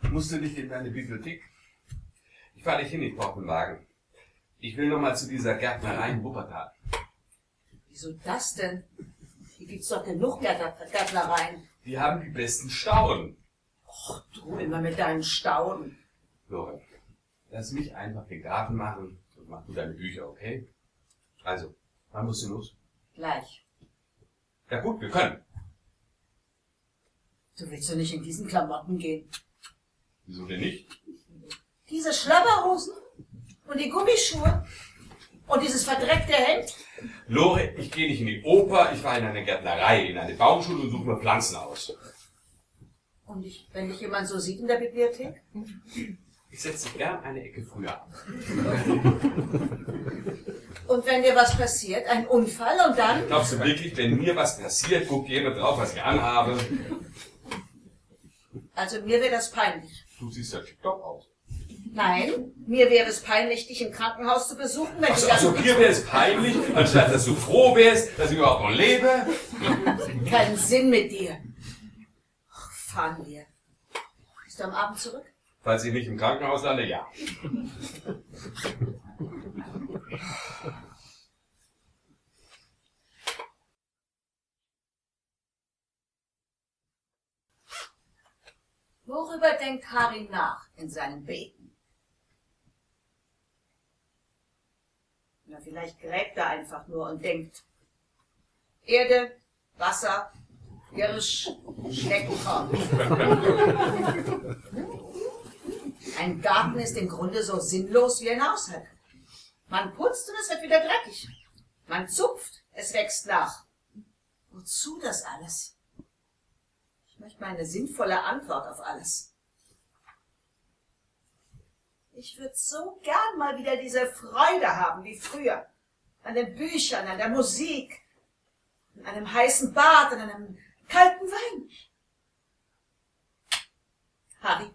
Musst du nicht in deine Bibliothek? Ich fahre dich hin, ich brauche einen Wagen. Ich will noch mal zu dieser Gärtnerei in Wuppertal. Wieso das denn? Hier gibt's doch genug Gärtnereien. Die haben die besten Stauden. Och, du immer mit deinen Stauden. Lore, lass mich einfach den Garten machen und mach du deine Bücher, okay? Also, wann musst du los? Gleich. Ja gut, wir können. Du willst doch nicht in diesen Klamotten gehen. Wieso denn nicht? Diese Schlabberhosen und die Gummischuhe und dieses verdreckte Hemd. Lore, ich gehe nicht in die Oper, ich fahre in eine Gärtnerei, in eine Baumschule und suche mir Pflanzen aus. Und wenn dich jemand so sieht in der Bibliothek? Ich setze gern eine Ecke früher ab. Und wenn dir was passiert, ein Unfall und dann? Glaubst du wirklich, wenn mir was passiert, guckt jemand drauf, was ich anhabe? Also mir wäre das peinlich. Du siehst ja tipptopp aus. Nein, mir wäre es peinlich, dich im Krankenhaus zu besuchen, wenn du Also dir wäre es peinlich, anstatt dass du froh wärst, dass ich überhaupt noch lebe? Keinen Sinn mit dir. Ach, fahren wir. Bist du am Abend zurück? Falls ich nicht im Krankenhaus lande, ja. Worüber denkt Harry nach in seinem Beten? Na, vielleicht gräbt er einfach nur und denkt: Erde, Wasser, Hirsch, Schneckenkorn. Ein Garten ist im Grunde so sinnlos wie ein Haushalt. Man putzt und es wird wieder dreckig. Man zupft, es wächst nach. Wozu das alles? Ich möchte mal eine sinnvolle Antwort auf alles. Ich würde so gern mal wieder diese Freude haben wie früher. An den Büchern, an der Musik, an einem heißen Bad, an einem kalten Wein. Harry,